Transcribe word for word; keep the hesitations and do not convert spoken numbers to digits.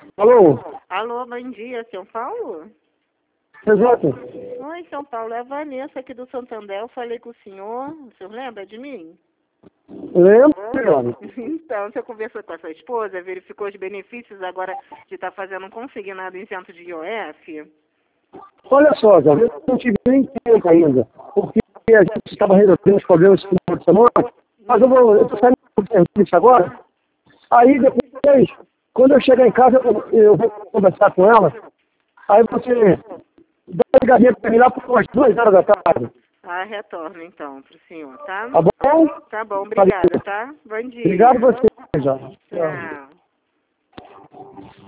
Alô? Alô, bom dia, São Paulo? Exato. Oi, São Paulo, é a Vanessa aqui do Santander. Eu falei com o senhor, o senhor lembra de mim? Lembro, Leone? Então, você conversou com a sua esposa, verificou os benefícios agora de estar fazendo um consignado isento de I O F? Olha só, Zé, eu não tive nem tempo ainda, porque a gente estava resolvendo os problemas esse final de semana, mas eu vou, eu estou saindo do serviço agora, aí depois, quando eu chegar em casa, eu, eu vou conversar com ela, aí você dá uma ligadinha para mim lá por umas duas horas da tarde. Ah, retorno então pro senhor, tá? Tá bom? Tá bom, obrigada, tá? Bom dia. Obrigado a você, já. Tchau.